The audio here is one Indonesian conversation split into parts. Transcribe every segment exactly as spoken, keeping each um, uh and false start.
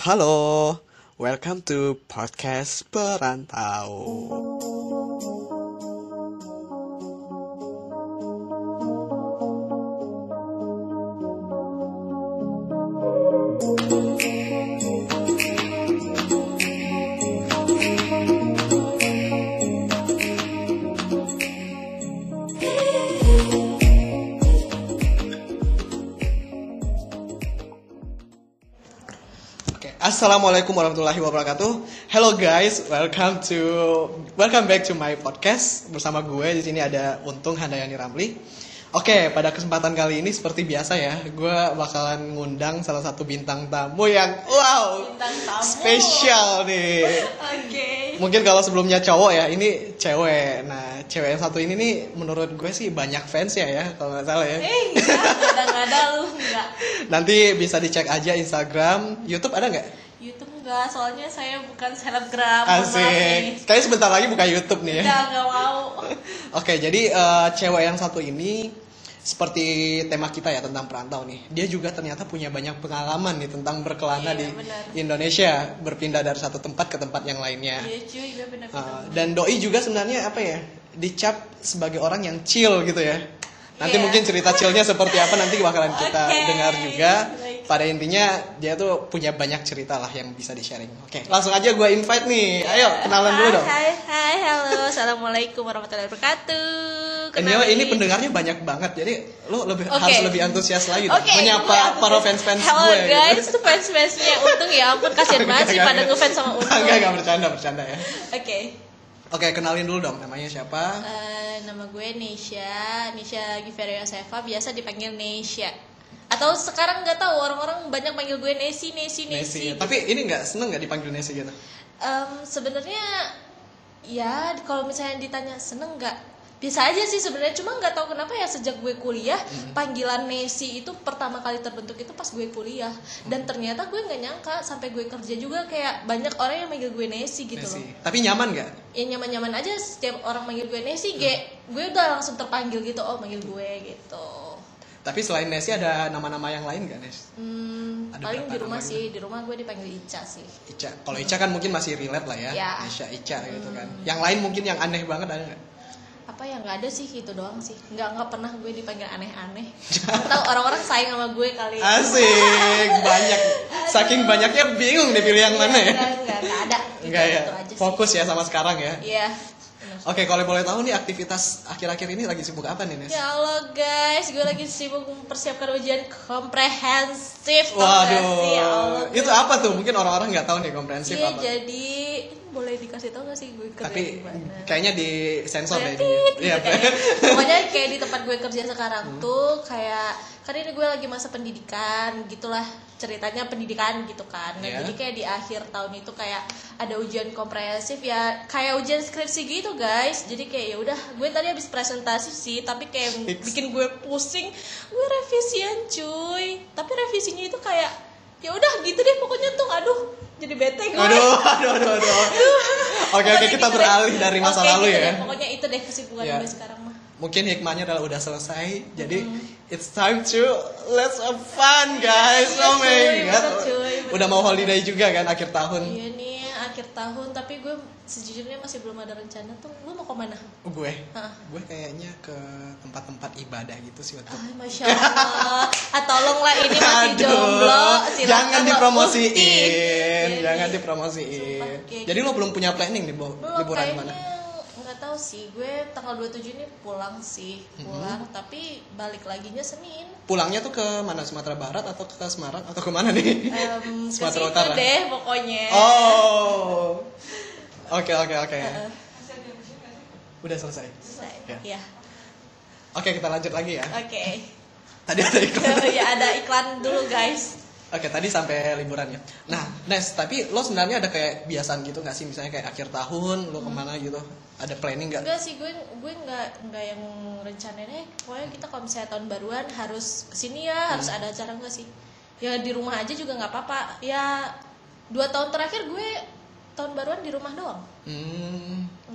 Halo, welcome to podcast Perantau. Assalamualaikum warahmatullahi wabarakatuh. Hello guys, welcome to welcome back to my podcast. Bersama gue di sini ada Untung Handayani Ramli. Oke, pada kesempatan kali ini seperti biasa ya, gue bakalan ngundang salah satu bintang tamu yang wow, bintang tamu spesial nih. Oke. Mungkin kalau sebelumnya cowok ya, ini cewek. Nah, cewek yang satu ini nih menurut gue sih banyak fans ya ya, kalau nggak salah ya. Eh, enggak, enggak ada lu, enggak. Nanti bisa dicek aja Instagram, YouTube ada nggak? YouTube enggak, soalnya saya bukan selebgram. Asik. Kayaknya sebentar lagi buka YouTube nih ya. Enggak, enggak mau. Oke, jadi uh, cewek yang satu ini seperti tema kita ya tentang perantau nih. Dia juga ternyata punya banyak pengalaman nih tentang berkelana Iya, di benar. Indonesia, berpindah dari satu tempat ke tempat yang lainnya. Iya cuy, gue benar-benar. Uh, dan doi juga sebenarnya apa ya? Dicap sebagai orang yang chill gitu ya. Nanti Iya. mungkin cerita chillnya seperti apa nanti bakalan kita Oke, dengar juga. baik. Pada intinya dia tuh punya banyak cerita lah yang bisa di-sharing. Oke, langsung aja gue invite nih. Ayo kenalan dulu dong. Hai, hai, halo. Assalamualaikum warahmatullahi wabarakatuh. Ini, ini pendengarnya banyak banget, jadi lo lebih Oke. harus lebih antusias lagi dong, Oke, menyapa gue- para fans-fans Halo gue. guys, gitu. itu fans-fansnya Untung ya ampun, kasian banget sih pada ngefans sama Untung. Enggak, enggak bercanda, bercanda ya. Oke. Oke, kenalin dulu dong, namanya siapa? Eh, nama gue Nesha, Nesha Giveria Seva, biasa dipanggil Nesha. Atau sekarang nggak tahu orang-orang banyak panggil gue Nesi, Nesi, Nesi. Nesi. Tapi ini nggak seneng nggak dipanggil Nesi gitu? Em, sebenarnya ya kalau misalnya ditanya seneng nggak, biasa aja sih sebenarnya. Cuma nggak tahu kenapa ya sejak gue kuliah panggilan Nesi itu pertama kali terbentuk itu pas gue kuliah. Dan ternyata gue nggak nyangka sampai gue kerja juga kayak banyak orang yang manggil gue Nesi gitu Nesi. loh. Tapi nyaman nggak? Ya nyaman-nyaman aja setiap orang manggil gue Nesi, gue gue udah langsung terpanggil gitu, oh manggil gue gitu. Tapi selain Nesi ada nama-nama yang lain nggak, Nes? Hmm, Ada paling berapa di rumah nama sih, di rumah gue dipanggil Ica sih. Ica. Kalau Ica kan mungkin masih relate lah ya. Ya. Nesha, Ica gitu kan. Yang lain mungkin yang aneh banget ada nggak? Apa yang nggak ada sih, itu doang sih. Nggak nggak pernah gue dipanggil aneh-aneh. Tahu orang-orang sayang sama gue kali. Asik, banyak. Saking banyaknya bingung deh pilih yang mana ya. Enggak, enggak, enggak ada. Itu, Enggak ya. itu aja sih. Fokus ya sama sekarang ya. Iya. benar. Oke, kalau boleh tahu nih aktivitas akhir-akhir ini lagi sibuk apa nih, Nes? Ya Allah guys, gue lagi sibuk mempersiapkan ujian komprehensif. tau gak Waduh, sih? Ya Allah, gue- itu apa tuh? Mungkin orang-orang nggak tahu nih komprehensif Iya, apa. jadi boleh dikasih tau gak sih gue kerja Tapi di mana? kayaknya di sensor deh. Tit, gitu Iya. kayaknya. Pokoknya kayak di tempat gue kerja sekarang tuh kayak kan ini gue lagi masa pendidikan gitulah, ceritanya pendidikan gitu kan. Nah, Iya. jadi kayak di akhir tahun itu kayak ada ujian komprehensif ya, kayak ujian skripsi gitu guys. Jadi kayak ya udah, gue tadi habis presentasi sih, tapi kayak Fix. bikin gue pusing. Gue revisian cuy, tapi revisinya itu kayak ya udah gitu deh pokoknya tuh, aduh jadi bete gue. Aduh, aduh, aduh, aduh. Oke, oke, Pokoknya kita gitu deh. beralih dari masa Oke, lalu gitu ya. deh. Pokoknya itu deh kesibukan Ya. gue sekarang mah. Mungkin hikmahnya adalah udah selesai. Jadi it's time to let's have fun, guys. Iya, Oh my cuy, god. bener, cuy, Udah mau holiday juga kan akhir tahun. Iya nih akhir tahun, tapi gue sejujurnya masih belum ada rencana tuh. Lu mau kemana? Oh, gue, Hah? gue kayaknya ke tempat-tempat ibadah gitu sih untuk. Ah, Masya Allah. Ah, tolonglah ini masih Aduh, jomblo. Silakan jangan lo dipromosiin, buktiin. jangan Iya, dipromosiin. Sumpah, kayak Jadi lo belum punya planning nih, Bo? belum, Liburan kayaknya mana? nggak tahu sih. Gue tanggal dua puluh tujuh ini pulang sih, pulang. Tapi balik laginya Senin. Pulangnya tuh ke mana? Sumatera Barat atau ke Semarang atau ke mana nih? Em, ke Sumatera situ Utara. deh pokoknya. Oh, oke oke oke. Heeh. Udah selesai. Selesai. Ya. Ya. Oke, kita lanjut lagi ya. Oke. Tadi ada iklan. Ya ada iklan dulu guys. Oke, tadi sampai liburannya. Nah, Nes, tapi lo sebenarnya ada kayak kebiasaan gitu nggak sih? Misalnya kayak akhir tahun lo kemana gitu? Ada planning nggak? Enggak sih, gue gue nggak nggak yang rencanain eh pokoknya kita kalau misalnya tahun baruan harus kesini ya, harus ada acara enggak sih? Ya di rumah aja juga nggak apa-apa. Ya dua tahun terakhir gue tahun baruan di rumah doang. Hmm,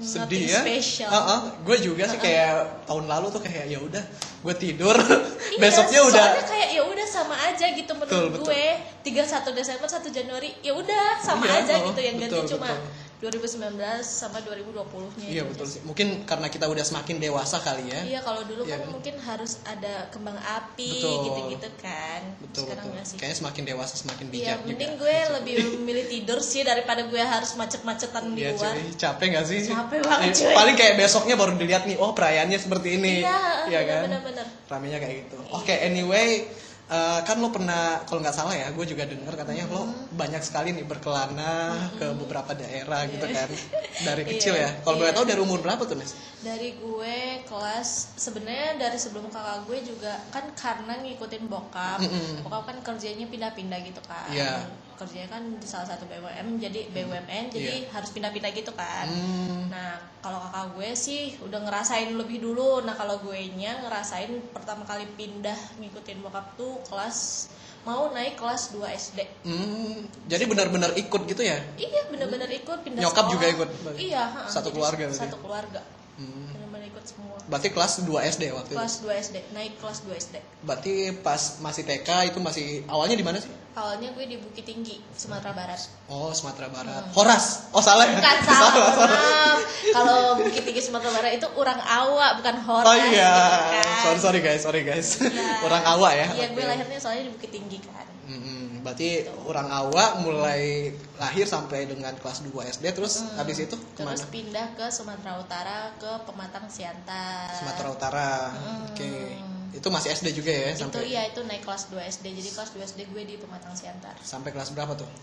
sedih nothing ya. special. Uh-uh. Gue juga sih Uh-uh. kayak tahun lalu tuh kayak ya udah gue tidur Iya, besoknya udah soalnya kayak ya udah sama aja gitu menurut Betul, betul. gue. tiga puluh satu Desember satu Januari ya udah sama Iya, aja oh, gitu, yang ganti betul, cuma betul. dua ribu sembilan belas sama dua ribu dua puluh-nya. Iya betul sih. Mungkin karena kita udah semakin dewasa kali ya. Iya, kalau dulu Iya kan kan? mungkin harus ada kembang api Betul. gitu-gitu kan. Betul Sekarang betul. enggak sih. Kayaknya semakin dewasa semakin Iya, bijak juga. mending gue lebih memilih tidur sih daripada gue harus macet-macetan di Iya luar. cuy, capek gak sih? Capek banget, Eh, cuy. Paling kayak besoknya baru dilihat nih, oh perayaannya seperti ini. Iya, Iya kan? benar-benar. Ramenya kayak gitu. Oke, anyway, eh, kan lo pernah, kalau nggak salah ya, gue juga dengar katanya lo banyak sekali nih berkelana ke beberapa daerah gitu kan, dari kecil Iya, ya. Kalau boleh iya. tahu dari umur berapa tuh, Nes? Dari gue kelas, sebenarnya dari sebelum kakak gue juga kan karena ngikutin bokap. Mm-mm. Bokap kan kerjanya pindah-pindah gitu kan. Iya. Kerjanya kan di salah satu B U M, jadi B U M N, jadi harus pindah-pindah gitu kan. Hmm. Nah, kalau kakak gue sih udah ngerasain lebih dulu. Nah, kalau gue nya ngerasain pertama kali pindah ngikutin bokap tuh kelas, mau naik kelas dua S D. Hmm, jadi benar-benar ikut gitu ya? Iya, benar-benar ikut pindah Nyokap sekolah. juga ikut? Iya, ha, Satu jadi keluarga berarti? Satu keluarga. Hmm. Benar-benar ikut semua. Berarti kelas dua S D waktu itu? Kelas dua S D, naik kelas dua S D. Berarti pas masih T K itu masih, awalnya di mana sih? Awalnya gue di Bukit Tinggi, Sumatera Barat. Oh, Sumatera Barat. Horas. Oh, salah ya? Bukan salah, maaf. Kalau Bukit Tinggi Sumatera Barat itu orang Awa, bukan Horas. Oh iya. gitu kan. Sorry sorry guys, sorry guys. Iya. Orang Awa ya. Iya, gue Oke. lahirnya soalnya di Bukit Tinggi kan. Mm-mm. Berarti orang Awa mulai lahir sampai dengan kelas dua S D, terus Hmm. habis itu kemana? Terus pindah ke Sumatera Utara, ke Pematang Siantar. Sumatera Utara. Hmm. Oke. Itu masih S D juga ya Itu sampai iya, itu naik kelas dua S D. Jadi kelas dua S D gue di Pematang Siantar. sampai kelas berapa tuh?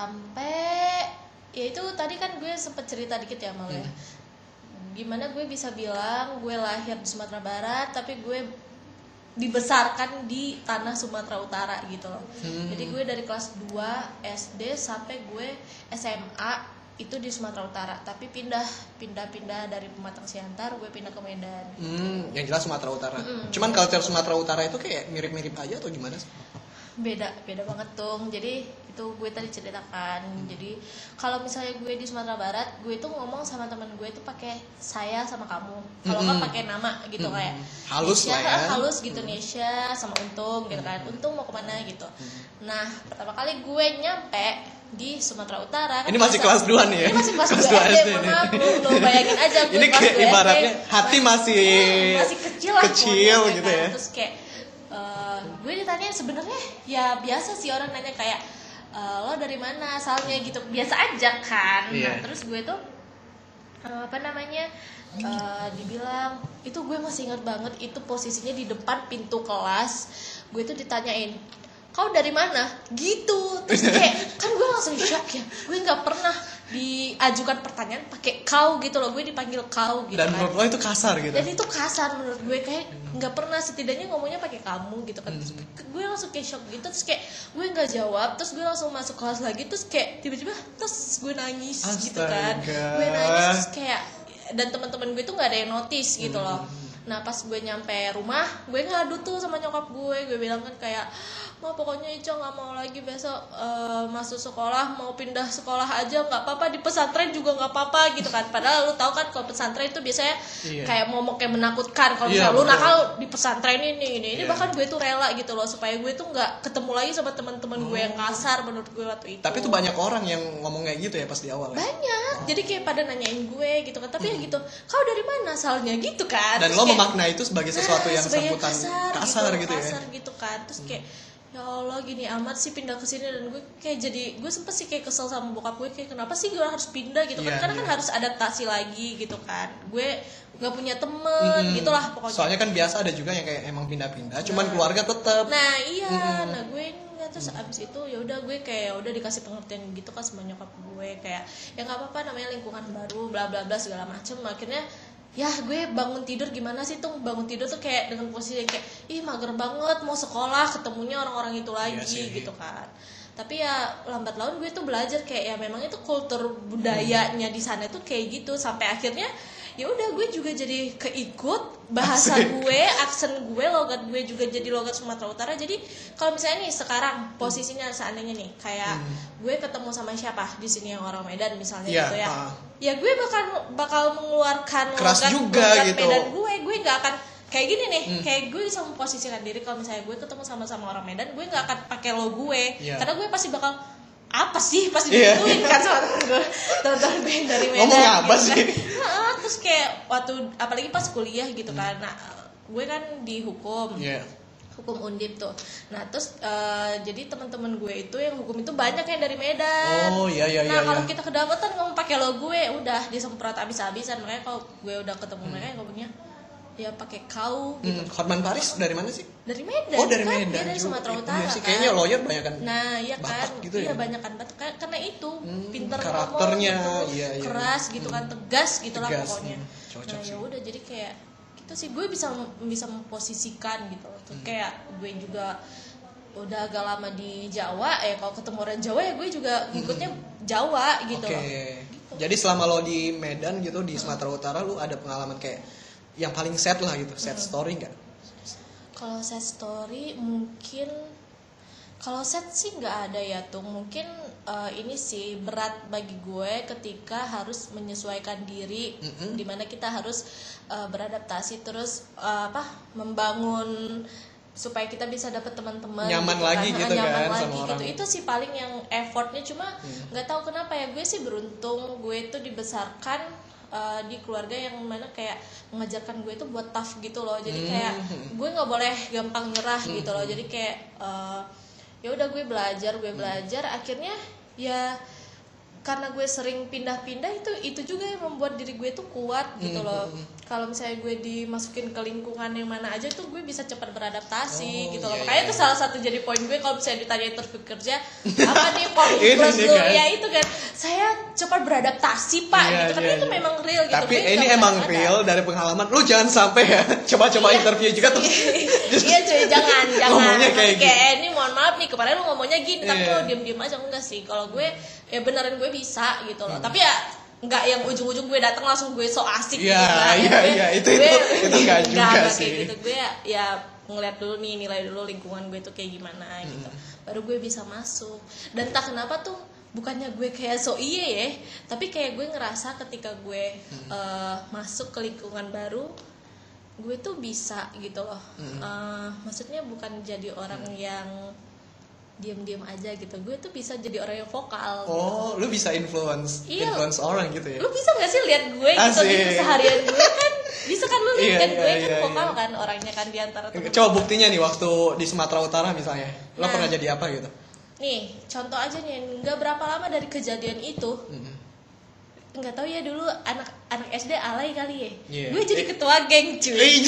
Sampai ya itu tadi kan gue sempet cerita dikit ya Mal ya. Hmm. Gimana gue bisa bilang gue lahir di Sumatera Barat tapi gue dibesarkan di tanah Sumatera Utara gitu loh. Hmm. Jadi gue dari kelas dua S D sampai gue S M A itu di Sumatera Utara, tapi pindah pindah pindah dari Pematang Siantar gue pindah ke Medan. Hmm, yang jelas Sumatera Utara. Mm-mm. Cuman culture Sumatera Utara itu kayak mirip-mirip aja atau gimana sih? Beda beda banget tuh. Jadi itu gue tadi ceritakan. Jadi kalau misalnya gue di Sumatera Barat, gue tuh ngomong sama teman gue tuh pakai saya sama kamu. Kalau nggak Mm-mm. pakai nama gitu, Mm-mm. kayak Halus Nesya, lah ya. halus gitu, Nesya sama Untung gitu kan. Untung mau kemana gitu. Nah, pertama kali gue nyampe di Sumatera Utara kan Ini masih biasa- kelas dua nih ya? Ini masih kelas Kelas dua dua S D, S D mohon nih. maaf, lu, lu bayangin aja gue Ini kelas kayak dua S D. ibaratnya hati masih Hmm, masih kecil lah kecil pokoknya, gitu kan. ya. Terus kayak eh, gue ditanya sebenarnya ya biasa sih orang nanya kayak eh, lo dari mana asalnya gitu, biasa aja kan. Iya. Nah, terus gue tuh eh, apa namanya eh, dibilang itu, gue masih ingat banget itu posisinya di depan pintu kelas. Gue tuh ditanyain, kau dari mana gitu. Terus kayak kan gue langsung shock ya, gue nggak pernah diajukan pertanyaan pakai kau gitu loh, gue dipanggil kau gitu Dan kan. menurut lo itu kasar gitu. Dan itu kasar menurut gue, kayak nggak pernah, setidaknya ngomongnya pakai kamu gitu kan. Terus gue langsung kayak shock gitu, terus kayak gue nggak jawab, terus gue langsung masuk kelas lagi, terus kayak tiba-tiba terus gue nangis gitu kan. Astaga. Gue nangis terus kayak, dan teman-teman gue tuh nggak ada yang notice gitu loh. Nah pas gue nyampe rumah, gue ngadu tuh sama nyokap gue, gue bilang kan kayak, ma pokoknya Ica nggak mau lagi besok eh, masuk sekolah, mau pindah sekolah aja nggak apa-apa, di pesantren juga nggak apa-apa gitu kan. Padahal lu tahu kan kalau pesantren itu biasanya Iya. kayak momok yang menakutkan. Kalau Iya, misalnya lu betul. nakal di pesantren ini ini ini Iya. bahkan gue tuh rela gitu loh supaya gue tuh nggak ketemu lagi sama teman-teman gue yang kasar menurut gue waktu itu. Tapi tuh banyak orang yang ngomong kayak gitu ya pas di awal ya. Banyak, jadi kayak pada nanyain gue gitu kan, tapi ya gitu, kau dari mana asalnya gitu kan. Dan Terus lo kayak, memaknai itu sebagai sesuatu "Ah, yang sebagai sambutan kasar, kasar gitu, gitu ya. kasar gitu kan. Terus kayak ya Allah gini amat sih pindah ke sini, dan gue kayak jadi gue sempet sih kayak kesel sama bokap gue, kayak kenapa sih gue harus pindah gitu kan. Iya, Karena kan iya. harus adaptasi lagi gitu kan. Gue nggak punya temen Mm-mm. gitulah pokoknya. Soalnya kan biasa ada juga yang kayak emang pindah-pindah, cuman keluarga tetap. Nah iya, Mm-mm. nah gue nggak, terus abis itu ya udah gue kayak udah dikasih pengertian gitu kan sama nyokap gue, kayak ya nggak apa-apa namanya lingkungan baru bla bla bla segala macem. Akhirnya ya gue bangun tidur gimana sih tuh, bangun tidur tuh kayak dengan posisi kayak ih mager banget mau sekolah ketemunya orang-orang itu lagi sih. gitu kan. Tapi ya lambat laun gue tuh belajar kayak ya memang itu kultur budayanya di sana tuh kayak gitu, sampai akhirnya ya udah gue juga jadi keikut bahasa Asik. gue, aksen gue, logat gue juga jadi logat Sumatera Utara. Jadi kalau misalnya nih sekarang posisinya seandainya nih kayak hmm. gue ketemu sama siapa di sini yang orang Medan misalnya ya, gitu ya, uh. ya gue bakal bakal mengeluarkan keras logat, juga logat gitu. Medan gue, gue nggak akan kayak gini nih, hmm. kayak gue bisa memposisikan diri kalau misalnya gue ketemu sama-sama orang Medan, gue nggak akan pakai lo gue, yeah. karena gue pasti bakal apa sih pasti yeah. digituin kan sama temen gue, temen-temen gue yang dari Medan. Ngomong apa gitu sih? Kan. Nah, terus kayak waktu apalagi pas kuliah gitu kan, nah gue kan di hukum, yeah. hukum Undip tuh. Nah terus uh, jadi teman-teman gue itu yang hukum itu banyak yang dari Medan. Oh iya iya nah iya. kalau iya. kita kedapatan ngomong pakai lo gue, udah disemprot abis-abisan. Makanya kalau gue udah ketemu hmm. mereka ngomongnya ya pakai kau gitu. Hmm, Hotman Paris dari mana sih? Dari Medan. Oh dari kan? Medan. Dia dari Sumatera Utara. Iya sih, kan? kayaknya lawyer banyak kan. Nah iya kan, gitu iya ya? banyak kan Batak karena itu hmm, pinter karakternya, ngomong, gitu, iya, iya, keras iya. gitu kan, tegas gitulah Tegas, pokoknya. hmm, cocok Nah sih. ya udah jadi kayak gitu sih, gue bisa bisa memposisikan gitu. Hmm. Kayak gue juga udah agak lama di Jawa, ya kalau ketemu orang Jawa ya gue juga ngikutnya Jawa gitu. Oke. Okay. Gitu. Jadi selama lo di Medan gitu di Sumatera Utara, lo ada pengalaman kayak yang paling sad lah gitu, sad hmm. story nggak? Kalau sad story mungkin, kalau sad sih nggak ada ya tuh. Mungkin uh, ini sih berat bagi gue ketika harus menyesuaikan diri, mm-hmm. dimana kita harus uh, beradaptasi terus uh, apa membangun supaya kita bisa dapat teman-teman nyaman gitu lagi kan. gitu nyaman kan lagi sama gitu. orang. Itu sih paling yang effortnya, cuma nggak hmm. tahu kenapa ya, gue sih beruntung gue itu dibesarkan Uh, di keluarga yang mana kayak mengajarkan gue itu buat tough gitu loh. Jadi kayak hmm. gue nggak boleh gampang nyerah hmm. gitu loh. Jadi kayak uh, ya udah gue belajar gue belajar hmm. akhirnya ya karena gue sering pindah-pindah itu itu juga yang membuat diri gue tuh kuat gitu loh. Hmm. Kalau misalnya gue dimasukin ke lingkungan yang mana aja tuh gue bisa cepat beradaptasi oh, gitu loh. Iya, Makanya iya. itu salah satu jadi poin gue kalau misalnya ditanya interview kerja apa nih poin plus nih, lu kan? ya itu kan saya cepat beradaptasi pak iya, gitu. Tapi iya, itu iya. memang real gitu. Tapi gue ini gak emang ada. real dari pengalaman. Lu jangan sampai ya coba-coba Iya. interview juga terus iya cuy jangan jangan ngomongnya kayak kayak eh, ini mohon maaf nih kemarin lu ngomongnya gini tapi Iya. lu diem-diem aja. Enggak sih, kalau gue ya beneran gue bisa gitu loh. Hmm. Tapi ya nggak yang ujung-ujung gue datang langsung gue so asik Iya, gitu kan. iya, Gue- iya, itu- gue, itu- itu nggak juga nggak sih. kayak gitu. Gue ya, ya ngeliat dulu nih, nilai dulu lingkungan gue tuh kayak gimana gitu. Baru gue bisa masuk. Dan tak kenapa tuh bukannya gue kayak so iye ya, tapi kayak gue ngerasa ketika gue hmm. uh, masuk ke lingkungan baru, gue tuh bisa gitu loh. Hmm. Uh, maksudnya bukan jadi orang hmm. yang diam-diam aja gitu. Gue tuh bisa jadi orang yang vokal. Oh, gitu. lu bisa influence Iya. influence orang gitu ya. Lu bisa gak sih lihat gue gitu Asik. di keseharian gue kan? Bisa kan lu lihat Iya, kan iya, gue kan iya, vokal iya. kan orangnya kan diantara temen. Coba buktinya nih waktu di Sumatera Utara misalnya. Lo Nah. pernah jadi apa gitu? Nih, contoh aja nih, nggak berapa lama dari kejadian itu. Mm-hmm. Nggak tahu ya dulu anak anak S D alay kali ya. Yeah. Gue jadi Eh. ketua geng cuy. Eh,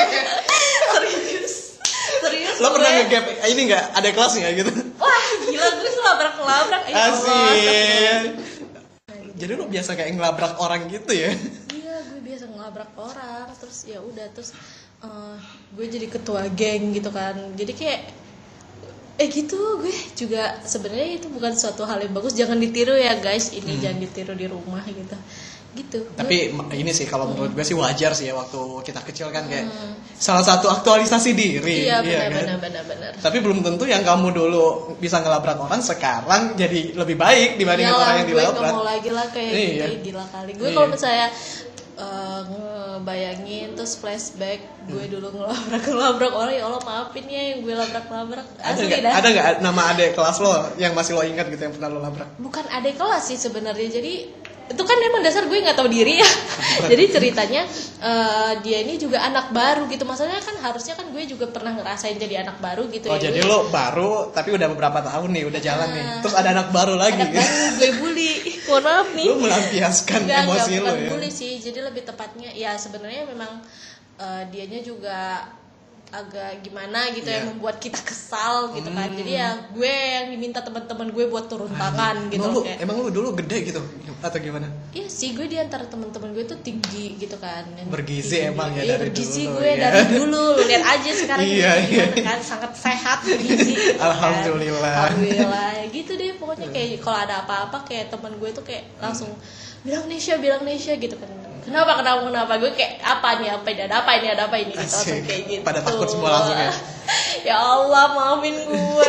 Serius. Serius. Lo pernah gue- nge-gap ini nggak? Ada kelas nggak gitu? Wah, gila gue tuh labrak-labrak. Ya Allah, astagfirullah. Asik. Jadi lo biasa kayak ngelabrak orang gitu ya? Iya, gue biasa ngelabrak orang. Terus ya udah, terus eh, gue jadi ketua geng gitu kan. Jadi kayak eh gitu, gue juga sebenarnya itu bukan suatu hal yang bagus. Jangan ditiru ya guys, ini Hmm. jangan ditiru di rumah gitu. Gitu. Tapi Gue- ma- ini sih kalau menurut gue sih wajar sih ya waktu kita kecil kan kayak Hmm. salah satu aktualisasi diri. iya iya benar kan? benar benar benar. Tapi belum tentu yang kamu dulu bisa ngelabrak orang sekarang jadi lebih baik dibanding Iyalah, orang yang gue dilabrak. nggak mau lagi lah kayak Iya. gitu, gila kali. Gue Iya. kalau misalnya uh, ngebayangin terus flashback gue dulu ngelabrak ngelabrak orang, ya Allah maafin ya yang gue labrak-labrak. Ada Asli nggak? dah. Ada nggak nama adik kelas lo yang masih lo ingat gitu yang pernah lo labrak? Bukan adik kelas sih sebenarnya, jadi itu kan emang dasar gue nggak tahu diri ya. Jadi ceritanya uh, dia ini juga anak baru gitu, maksudnya kan harusnya kan gue juga pernah ngerasain jadi anak baru gitu. Oh ya. jadi Gue- lo baru tapi udah beberapa tahun nih udah jalan nih. Ah. Terus ada anak baru lagi. anak baru gue bully, mohon maaf nih. Lo melampiaskan Enggak, emosi enggak, lo bukan ya. bully sih, jadi lebih tepatnya ya sebenarnya memang uh, dianya juga agak gimana gitu Iya. yang membuat kita kesal gitu kan. Hmm. Jadi ya gue yang diminta teman-teman gue buat turun tangan gitu. Emang lu, Kayak, emang lu dulu gede gitu atau gimana? iya sih, gue diantara teman-teman gue tuh tinggi gitu kan. Yang Bergizi tinggi. emang ya Iya, dari bergizi dulu, gue ya. dari dulu. Lu lihat aja sekarang Iya, ini iya. gimana kan, sangat sehat bergizi. Gitu kan. Alhamdulillah. Alhamdulillah. Ya gitu deh pokoknya, kayak kalau ada apa-apa kayak teman gue tuh kayak langsung bilang Nesya, bilang Nesya gitu kan. kenapa kenapa kenapa gue kayak apa nih apa ini ada apa ini ada apa ini gitu, langsung Asik. kayak gitu. Pada takut semua langsung ya. Ya Allah maafin gue.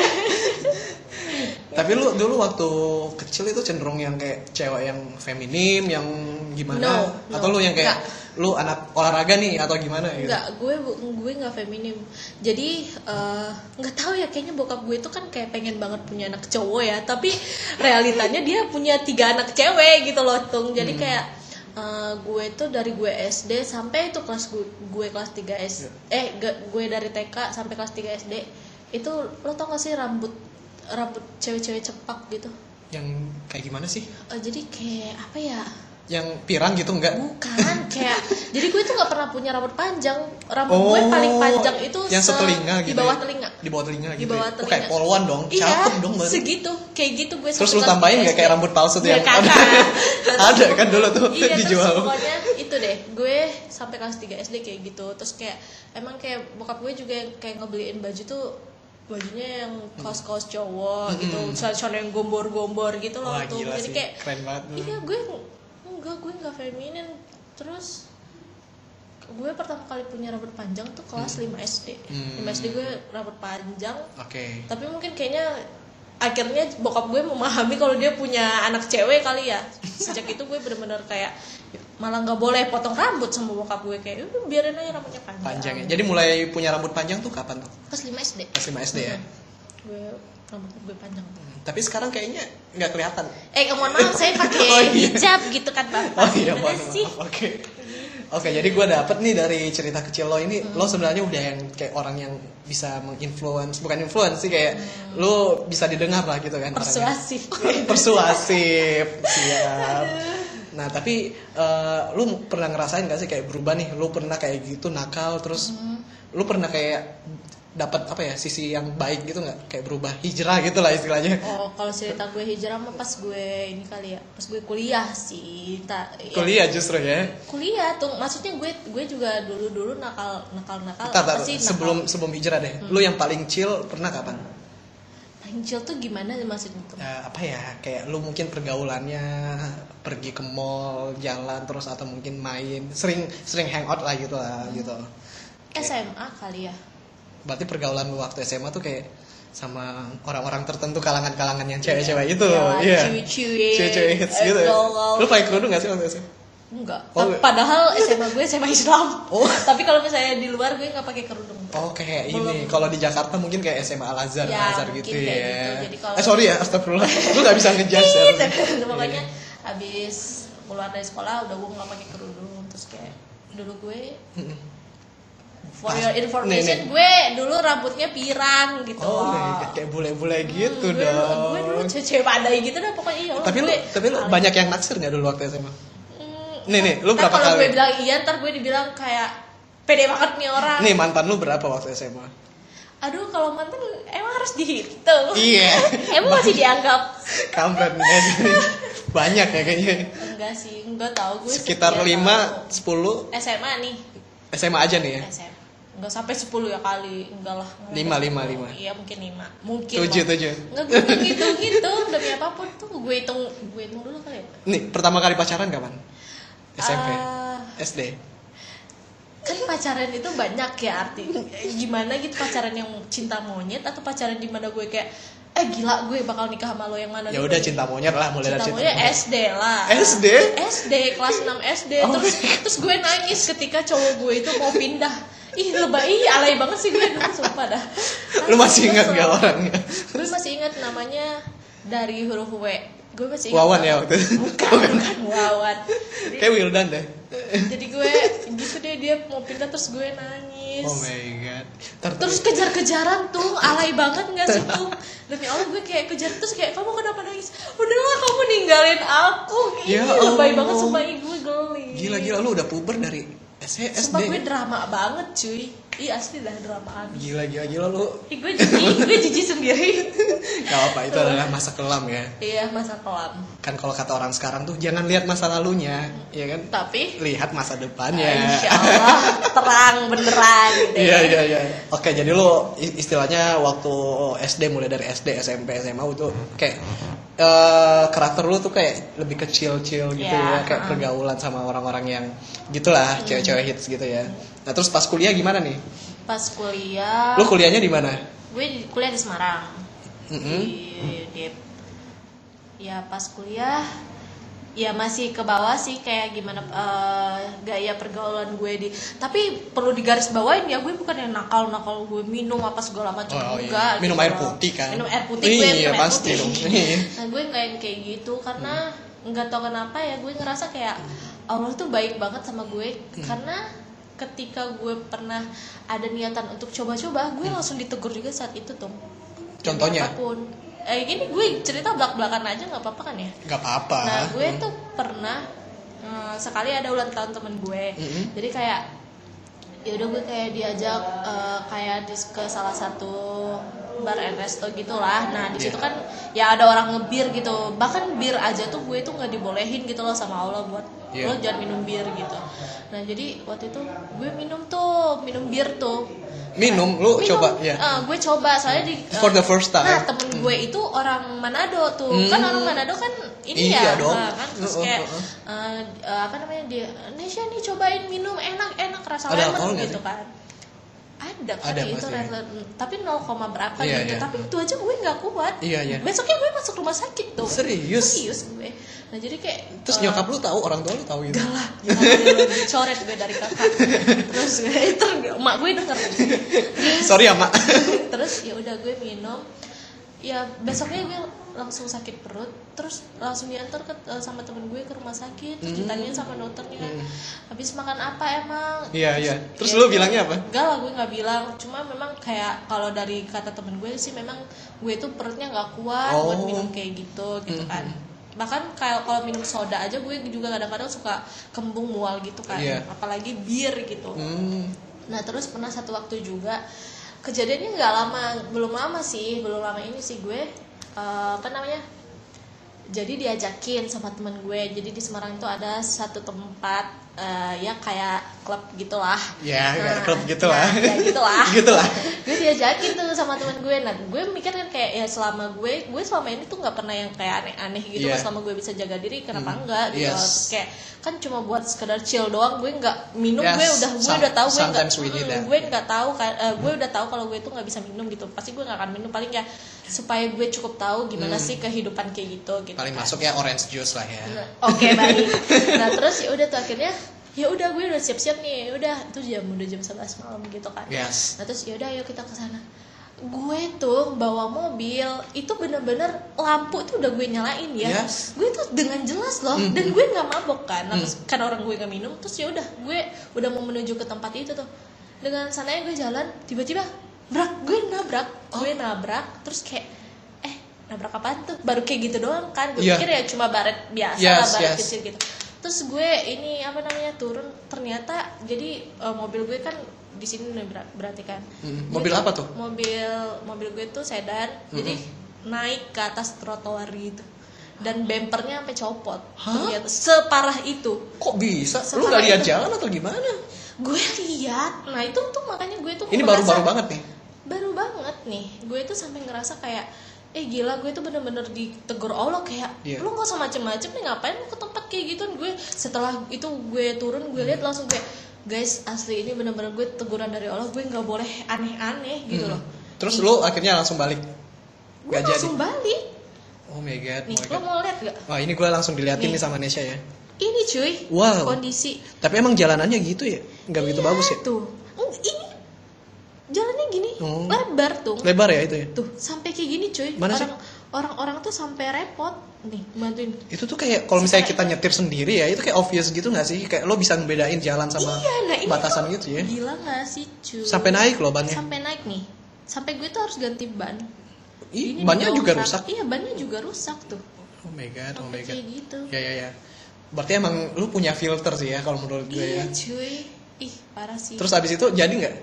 Tapi lu dulu waktu kecil itu cenderung yang kayak cewek yang feminim, yang gimana? No, no. Atau lu yang kayak Nggak. lu anak olahraga nih atau gimana gitu? Enggak, gue gue nggak feminim. Jadi eh, nggak tahu ya, kayaknya bokap gue itu kan kayak pengen banget punya anak cowok ya, tapi realitanya dia punya tiga anak cewek gitu loh, Tung. Jadi Hmm. kayak eh, gue tuh dari gue S D sampai itu kelas gue, gue kelas tiga S eh ge- gue dari T K sampai kelas tiga S D itu, lo tau gak sih rambut rambut cewek-cewek cepak gitu? Yang kayak gimana sih? Eh, jadi kayak apa ya? Yang pirang gitu enggak? Bukan, kayak jadi gue tuh nggak pernah punya rambut panjang. Rambut Oh, gue paling panjang itu yang se- setelinga gitu di bawah ya? telinga. Di bawah telinga Di gitu. bawah ya? Oh, telinga. kayak polwan dong. Iya, Cakep dong berarti. segitu. Kayak gitu gue. Terus sampai lu kelas tambahin tiga nggak S D. kayak rambut palsu tuh Ya, yang kakak. ada kan dulu tuh Iya, dijual. terus pokoknya itu deh. Gue sampai kelas tiga S D kayak gitu. Terus kayak emang kayak bokap gue juga yang kayak ngebeliin baju tuh, bajunya yang kaos-kaos cowok gitu, celana yang gombor-gombor gitu loh. Wah, Tuh. gila Jadi sih. kayak Keren banget. iya, gue enggak, gue enggak feminin. Terus gue pertama kali punya rambut panjang tuh kelas lima S D. Hmm. lima S D gue rambut panjang. Oke. Tapi mungkin kayaknya akhirnya bokap gue memahami kalau dia punya anak cewek kali ya. Sejak itu gue bener-bener kayak malah nggak boleh potong rambut sama bokap gue, kayak udah biarin aja rambutnya panjang. Panjang ya. Jadi mulai punya rambut panjang tuh kapan tuh? Kelas lima S D. Kelas lima S D ya. Gue rambut gue panjang. Tapi sekarang kayaknya nggak kelihatan. Eh, mohon maaf, saya pakai Oh, iya. hijab gitu kan, Bapak. Oh iya, Gimana mohon sih? maaf. Oke. Oke, jadi gue dapet nih dari cerita kecil lo ini, lo sebenarnya udah yang kayak orang yang bisa menginfluence, bukan influence sih, kayak lo bisa didengar lah gitu kan. orangnya. Persuasif. Persuasif, siap. Nah tapi eh, lu pernah ngerasain gak sih kayak berubah nih? Lu pernah kayak gitu nakal terus, lu pernah kayak dapat apa ya sisi yang baik gitu nggak? Kayak berubah hijrah gitu lah istilahnya. Oh, kalau cerita gue hijrah mah pas gue ini kali ya, pas gue kuliah sih, tak. ya, Kuliah justru ya. Kuliah tuh, maksudnya gue gue juga dulu dulu nakal nakal nakal Tar, apa tar, sih? sebelum Nakal. sebelum hijrah deh. Lu yang paling chill pernah kapan? Paling chill tuh gimana maksudnya tuh? Ya, apa ya? Kayak lu mungkin pergaulannya pergi ke mall, jalan terus atau mungkin main, sering sering hangout lah gitu lah gitu. Kayak- S M A kali ya. Berarti pergaulan lu waktu S M A tuh kayak sama orang-orang tertentu, kalangan-kalangan yang cewek-cewek itu. Iyalah, Iya. ciwi-ciwi, Cewek-cewek hits gitu ya. gaul-gaul. Lu pakai kerudung gak sih waktu S M A? Enggak. Oh, Ta- Padahal S M A gue S M A Islam. Oh. Tapi kalau misalnya di luar gue nggak pakai kerudung. Oh kayak Belum. ini, kalau di Jakarta mungkin kayak S M A Al Azhar, Ya, Al Azhar mungkin gitu kayak ya. gitu. Jadi kalau- Eh sorry ya, astagfirullah. Lu gak bisa ngejudge ya. Pokoknya abis keluar dari sekolah udah gue nggak pakai kerudung, terus kayak dulu gue for Pas- your information nih, nih. gue dulu rambutnya pirang gitu. Oh, loh. kayak bule-bule gitu gue, dong. gue dulu cewek badai gitu dah pokoknya. Ya Allah, Tapi lu, gue tapi lu paling- banyak yang naksir gak dulu waktu S M A? Hmm, Nih, nih, lu ntar berapa kalau gue kali? bilang iya, ntar gue dibilang kayak pede banget nih orang. Nih mantan lu berapa waktu S M A? Aduh, kalau mantan emang harus dihitung. Iya. Emang masih dianggap? Kampret nih. Banyak ya kayaknya. Enggak sih, enggak tahu gue. Sekitar sekian lima, tahu. sepuluh S M A nih. S M A aja nih ya. S M A. Enggak sampai sepuluh ya kali, enggak lah. Enggak Lima, sampai lima, sepuluh. lima. Iya, mungkin lima. Mungkin. Tujuh, loh. tujuh. Enggak, gue hitung hitung hitung demi apapun tuh gue hitung gue hitung dulu kali ya. Nih, pertama kali pacaran kapan? S M P, Ah, S D. kan pacaran itu banyak ya arti. Gimana gitu, pacaran yang cinta monyet atau pacaran di mana gue kayak eh gila gue bakal nikah sama lo, yang mana? Ya dulu? udah cinta monyet lah, mulai dari Cinta cinta monyet monyet. S D lah. S D? S D kelas enam S D. Oh. Terus terus gue nangis ketika cowok gue itu mau pindah. Ih, lebay, ih, alay banget sih gue dulu, sumpah dah. Lu masih ingat Kesel. gak orangnya? Gue masih ingat namanya dari huruf W. Gue masih ingat. Wawan ya waktu itu? Bukan, bukan Wawan. Jadi, Kayak Wildan deh. jadi gue gitu deh, dia mau pindah terus gue nangis. Oh my god. Ntar- Terus kejar-kejaran tuh, alay banget gak sih tuh? Demi Allah gue kayak kejar, terus kayak kamu kenapa nangis? Udahlah kamu ninggalin aku. Ih, Ya lebay Allah. banget, sumpah ih, gue geli. Gila-gila lu udah puber dari S- SD. Sumpah gue drama banget cuy. Ih asli dah drama abis. Gila gila gila lu. Ih gue jijik, gue jijik sendiri. Gak apa itu adalah masa kelam ya. Iya masa kelam. Kan kalau kata orang sekarang tuh jangan lihat masa lalunya, ya kan? Tapi Lihat masa depannya. insya Allah terang beneran gitu. Iya iya iya. Oke, jadi lu istilahnya waktu S D, mulai dari S D, S M P, S M A itu kayak eh, karakter lu tuh kayak lebih kecil-kecil gitu Ya, ya, kayak uh-uh. pergaulan sama orang-orang yang gitulah, cewek-cewek hits gitu ya. Nah, terus pas kuliah gimana nih? Pas kuliah. Lu kuliahnya di mana? Gue di- kuliah di Semarang. Mm-mm. Di, di ya pas kuliah ya masih ke bawah sih kayak gimana eh, gaya pergaulan gue di, tapi perlu digaris bawain ya, gue bukan yang nakal nakal gue minum apa segala macam Oh, enggak iya. Minum gitu air loh. putih kan? Minum air putih, gue Iya, minum air pasti putih. dong. Iya. Nah gue nggak yang kayak gitu karena nggak tahu kenapa ya gue ngerasa kayak Allah tuh baik banget sama gue karena ketika gue pernah ada niatan untuk coba-coba, gue langsung ditegur juga saat itu tuh. Jadi Contohnya? apapun. Eh gini gue cerita belak-belakan aja nggak apa-apa kan ya? Gak apa-apa. Nah gue tuh pernah eh, sekali ada ulang tahun temen gue, Mm-mm. jadi kayak ya udah gue kayak diajak eh, kayak dis- ke salah satu bar and resto gitulah. Nah di situ Iya. kan ya ada orang ngebir gitu, bahkan bir aja tuh gue tuh nggak dibolehin gitu loh sama Allah buat Iya. lo jangan minum bir gitu. Nah jadi waktu itu gue minum tuh minum bir tuh. Minum, lu Minum. coba ya. Eh, gue coba soalnya di eh, For the first time. Nah temen gue itu orang Manado tuh. Hmm. Kan orang Manado kan ini Iya ya dong. nah, kan terus Uh, uh, kayak uh, uh. eh, eh, apa namanya dia Nesha nih cobain minum enak enak rasa Ada lemon alkohol nggak gitu sih? kan. Ada kan Ada itu pasti. rasa- tapi nol koma berapa Iya, gitu. iya. Tapi itu aja gue nggak kuat. Iya, iya. Besoknya gue masuk rumah sakit tuh. Serius? Serius gue. Nah jadi kayak Terus eh, nyokap lu tahu, orang tua lu tahu gitu. enggak lah, gila, dicoret gue dari kakak. Terus gue itu emak gue denger. Sorry ya, Mak. Terus ya udah gue minum, ya besoknya gue langsung sakit perut, terus langsung diantar ke eh, sama temen gue ke rumah sakit, terus Hmm. ditanyain sama dokternya, Hmm. habis makan apa emang? Iya, iya. Terus Ya, lu gue- bilangnya apa? Enggak lah, gue nggak bilang, cuma memang kayak kalau dari kata temen gue sih memang gue tuh perutnya nggak kuat Oh. buat minum kayak gitu gitu kan. Hmm. Bahkan kayak kalau minum soda aja gue juga kadang-kadang suka kembung mual gitu kan, Iya. apalagi bir gitu. Hmm. Nah terus pernah satu waktu juga kejadiannya nggak lama, belum lama sih, belum lama ini sih gue eh, apa namanya? Jadi diajakin sama temen gue. Jadi di Semarang itu ada satu tempat eh, ya kayak klub gitulah. Ya, kayak Nah, klub gitulah. Ya, ya gitulah. Gitulah. Gue diajakin tuh sama temen gue. Nah gue mikir kan kayak ya selama gue gue selama ini tuh nggak pernah yang kayak aneh-aneh gitu. Iya. Selama gue bisa jaga diri kenapa Hmm. enggak gitu. Yes. Kayak kan cuma buat sekedar chill doang. Gue nggak minum. Yes, Gue udah gue some- udah tahu gue nggak sometimes we need mm, that. gue nggak tahu kan eh, gue udah tahu kalau gue tuh nggak bisa minum gitu. Pasti gue nggak akan minum, paling ya supaya gue cukup tahu gimana Hmm. sih kehidupan kayak gitu gitu. Paling kan. masuk ya orange juice lah ya. Nah, Oke baik. Nah terus ya udah tuh akhirnya ya udah gue udah siap-siap nih, ya udah itu jam udah jam sebelas malam gitu kan. Yes. Nah terus ya udah ayo kita ke sana. Gue tuh bawa mobil itu bener-bener lampu tuh udah gue nyalain ya. Yes. Gue tuh dengan jelas loh Mhm. dan gue nggak mabok kan. Nah, Mhm. terus kan orang gue nggak minum, terus ya udah gue udah mau menuju ke tempat itu tuh. Dengan sananya gue jalan, tiba-tiba brak, gue nabrak, gue nabrak, terus kayak eh nabrak apaan tuh? Baru kayak gitu doang kan. Gue Iya. pikir ya cuma baret biasa Yes, lah, baret yes. kecil gitu. Terus gue ini apa namanya turun, ternyata jadi eh, mobil gue kan di sini nih ber- berarti kan. Mm, Gue mobil apa tuh? Mobil mobil gue tuh sedan. Jadi naik ke atas trotoar gitu. Dan bempernya sampai copot. Hah? Ternyata separah itu. Kok bisa? Lu Separah nggak lihat itu. jalan atau gimana? Gue lihat. Nah, itu tuh makanya gue tuh Ini merasa- baru-baru banget nih. Baru banget nih. Gue tuh sampai ngerasa kayak eh gila, gue tuh bener-bener ditegur Allah kayak Iya. lu gak usah macem-macem nih, ngapain lu ke tempat kayak gitu. Gue setelah itu gue turun, gue lihat langsung kayak guys asli ini bener-bener gue teguran dari Allah, gue nggak boleh aneh-aneh gitu Hmm. loh. Terus lu akhirnya langsung balik. Gue Gak jadi. langsung balik Oh my god. nih. Oh my Lo god. mau lihat gak Wah, ini gue langsung diliatin Nih. nih sama Nesha ya. ini cuy? Wow. Kondisi Tapi emang jalanannya gitu ya? Nggak begitu Iya, bagus ya? tuh. Eng, ini jalannya gini Oh. lebar tuh. Lebar ya itu ya? Tuh sampai kayak gini cuy. Mana sih? orang orang-orang tuh sampai repot nih bantuin. Itu tuh kayak kalau misalnya kita nyetir sendiri ya, itu kayak obvious gitu nggak sih? Kayak lo bisa ngebedain jalan sama Iya, nah ini batasan tuh gitu ya. gila gak sih cuy? Sampai naik loh bannya. Sampai naik nih. Sampai gue tuh harus ganti ban. Ih, Ini bannya juga didongkrak. rusak. Iya, bannya juga rusak tuh. Oh my god, oh my Sampai god. kayak gitu. Ya ya ya. Berarti emang lu punya filter sih ya kalau menurut gue Iya ya. cuy. Ih, parah sih. Terus abis itu jadi nggak?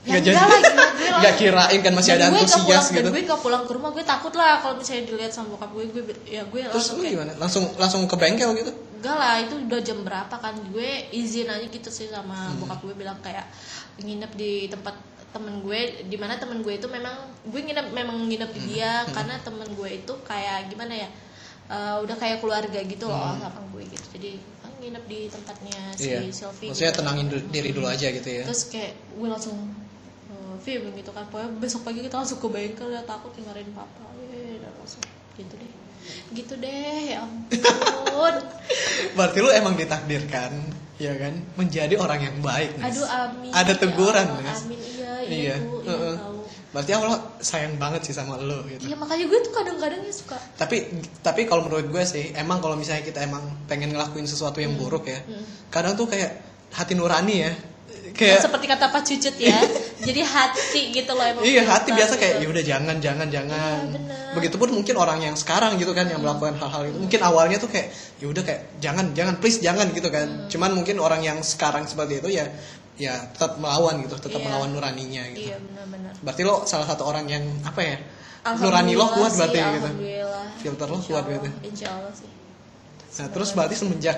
Ya Nggak enggak lah, gila, gue lah. Nggak kirain kan masih Dan ada gue nggak antusias pulang, gitu. Dan gue gak pulang ke rumah, gue takut lah kalau misalnya dilihat sama bokap gue, gue ya gue Terus langsung lu kayak, gimana? Langsung langsung ke bengkel gitu? enggak lah, itu udah jam berapa kan, gue izin aja gitu sih sama Hmm. bokap gue, bilang kayak nginep di tempat temen gue, di mana temen gue itu memang gue nginep memang nginep di dia Hmm. karena temen gue itu kayak gimana ya, eh, udah kayak keluarga gitu loh Hmm. sama gue gitu, jadi kan nginep di tempatnya si Iya. Sylvie. Maksudnya gitu. tenangin du- diri dulu aja gitu ya. Terus kayak gue langsung uh, film gitu kan, pokoknya besok pagi kita langsung ke bengkel ya, takut dimarahin papa, ya dan langsung gitu deh, gitu deh, ya ampun. Berarti lu emang ditakdirkan, ya kan, menjadi orang yang baik, Nes. Aduh amin. Ada teguran, ya Allah, Nes. amin, iya, iya, Iya. Bu, iya Heeh. tahu. Berarti Allah sayang banget sih sama lu gitu. Iya, makanya gue tuh kadang-kadang ya suka. Tapi tapi kalau menurut gue sih, emang kalau misalnya kita emang pengen ngelakuin sesuatu yang buruk ya, Hmm. kadang tuh kayak hati nurani ya. Nah, Kayak seperti kata Pak Cucut ya, jadi hati gitu loh emang. iya, hati filter biasa kayak gitu. ya udah jangan jangan jangan. Iya, bener. Begitupun mungkin orang yang sekarang gitu kan yang melakukan hal-hal itu. Mungkin awalnya tuh kayak ya udah kayak jangan jangan please jangan gitu kan. Hmm. Cuman mungkin orang yang sekarang seperti itu ya ya tetap melawan gitu, tetap Iya. melawan nuraninya gitu. Iya, benar-benar. Berarti lo salah satu orang yang apa ya? Nurani lo kuat Alhamdulillah berarti sih, gitu. Alhamdulillah. Filter lo Insya kuat Allah, berarti. Insya Allah sih. Nah, terus berarti semenjak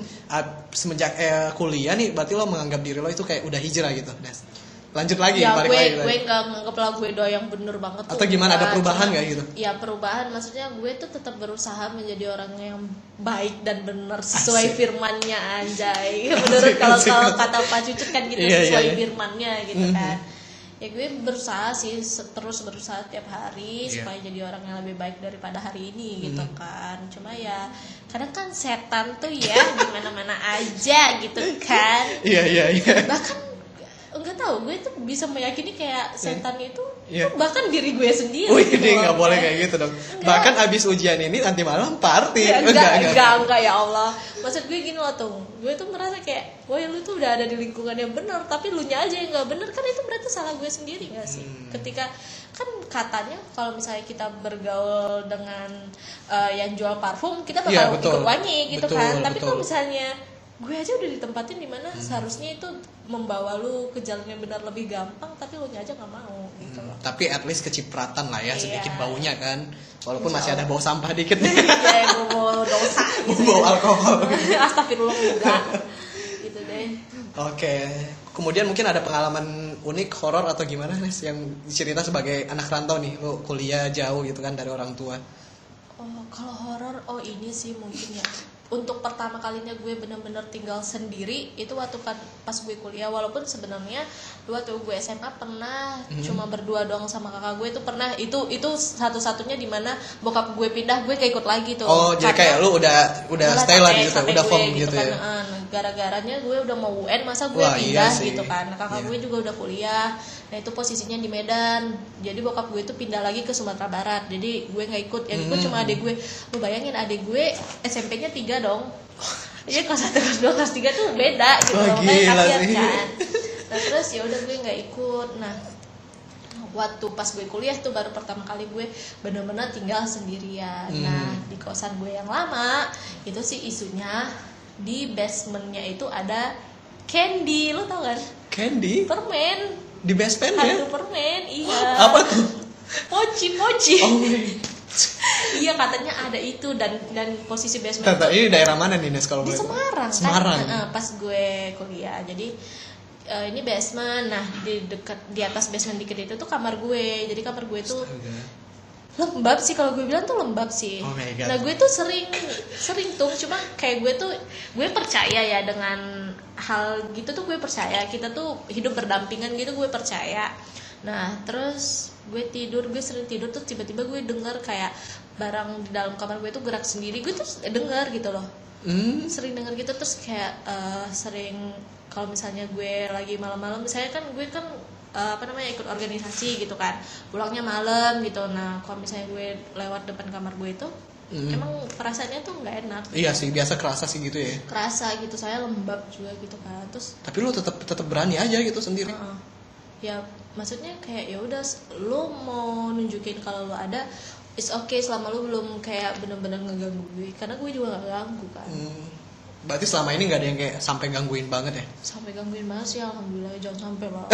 ah, semenjak eh, kuliah nih, berarti lo menganggap diri lo itu kayak udah hijrah gitu, Des. Lanjut lagi, Ya balik gue lagi. gue lagi. nggak nganggap lah gue doa yang bener banget tuh. Atau gimana, ada Nggak, perubahan cuma- nggak gitu? Ya perubahan, maksudnya gue tuh tetap berusaha menjadi orang yang baik dan benar sesuai Asik. firmannya, anjay. Menurut kalau asik, kalau asik. kata Pak Cucut kan gitu, Iya, iya, sesuai iya. firmannya gitu Mhm. kan. Ya gue berusaha sih, se- terus berusaha tiap hari Iya. supaya jadi orang yang lebih baik daripada hari ini gitu Mhm. kan. Cuma ya kadang kan setan tuh ya di mana-mana aja gitu kan. Iya, iya, iya. Bahkan enggak tahu, gue tuh bisa meyakini kayak setan itu Iya. tuh bahkan diri gue sendiri. Wih, gitu ini loh. nggak boleh kayak gitu dong. Bahkan abis ujian ini nanti malam party. Ya, enggak, enggak, enggak, ya Allah. Maksud gue gini loh tuh, gue tuh merasa kayak, wah lu tuh udah ada di lingkungan yang benar, tapi lu nya aja yang nggak benar, kan itu berarti salah gue sendiri nggak sih? Hmm. Ketika kan katanya kalau misalnya kita bergaul dengan eh, yang jual parfum, kita bakal Iya, betul. ikut wangi gitu Betul, kan. Tapi betul. kalau misalnya gue aja udah ditempatin di mana seharusnya itu membawa lu ke jalan yang benar lebih gampang, tapi lu nya aja nggak mau gitu loh. Tapi at least kecipratan lah ya, Iya. sedikit baunya kan. Walaupun Insya masih ada Allah. bau sampah dikit. Ya yang bawa dosa gitu. Bau alkohol. Astagfirullah enggak. Gitu deh. Oke. Kemudian mungkin ada pengalaman unik, horor atau gimana, Nes, yang cerita sebagai anak rantau nih, lo kuliah jauh gitu kan dari orang tua. Oh, kalau horor, oh ini sih mungkin ya. Untuk pertama kalinya gue bener-bener tinggal sendiri itu waktu kan pas gue kuliah, walaupun sebenarnya waktu gue S M A pernah Mhm. cuma berdua doang sama kakak gue, itu pernah itu itu satu-satunya di mana bokap gue pindah, gue keikut lagi tuh. Oh, jadi kayak Karena- lu udah udah Udah stay lah capek- gitu, capek udah gue firm gitu kan. ya. Eh, gara-garanya gue udah mau U N, masa gue Wah, iya pindah sih. gitu kan. Kakak Iya. gue juga udah kuliah. Nah, itu posisinya di Medan. Jadi bokap gue itu pindah lagi ke Sumatera Barat. Jadi gue nggak ikut. Yang ikut Hmm. cuma adik gue. Lu bayangin adik gue S M P-nya tiga dong. Iya, kelas satu, kelas dua, kelas tiga tuh beda gitu. Wah, Makanya gila kaget sih. kan. Nah, terus ya udah gue nggak ikut. Nah, waktu pas gue kuliah tuh baru pertama kali gue bener-bener tinggal sendirian. Hmm. Nah, di kosan gue yang lama itu sih isunya di basementnya itu ada candy, lo tau kan? Candy Permen, di best friend ya? hantu permen, iya. Apa tuh? Mochi, mochi. Oh, Iya, katanya ada itu, dan dan posisi basement Tata, itu ini daerah mana nih, Nes, kalau di boleh tahu? Semarang, Semarang. kan. Nah, pas gue kuliah, jadi eh, ini basement. Nah, di dekat di atas basement dikit itu tuh kamar gue. Jadi kamar gue tuh lembab sih, kalau gue bilang tuh lembab sih. Oh my God. Nah, gue tuh sering sering tuh, cuma kayak gue tuh gue percaya ya dengan hal gitu tuh, gue percaya kita tuh hidup berdampingan gitu, gue percaya. Nah, terus gue tidur, gue sering tidur tuh tiba-tiba gue dengar kayak barang di dalam kamar gue tuh gerak sendiri. Gue tuh dengar gitu loh. Hmm. Sering dengar gitu, terus kayak eh, sering kalau misalnya gue lagi malam-malam, misalnya kan gue kan eh, apa namanya ikut organisasi gitu kan, pulangnya malam gitu. Nah, kalau misalnya gue lewat depan kamar gue itu Hmm. emang perasaannya tuh nggak enak, Iya sih, biasa kerasa sih gitu ya. kerasa gitu, saya lembab juga gitu kan. Terus Tapi lu tetap tetap berani aja gitu sendiri. uh-uh. ya maksudnya kayak ya udah, lo mau nunjukin kalau lo ada, it's okay selama lo belum kayak bener-bener ngeganggu gue, karena gue juga nggak ganggu kan. Hmm. Berarti selama ini nggak ada yang kayak sampai gangguin banget ya? Sampai gangguin banget sih, alhamdulillah jangan sampai lah.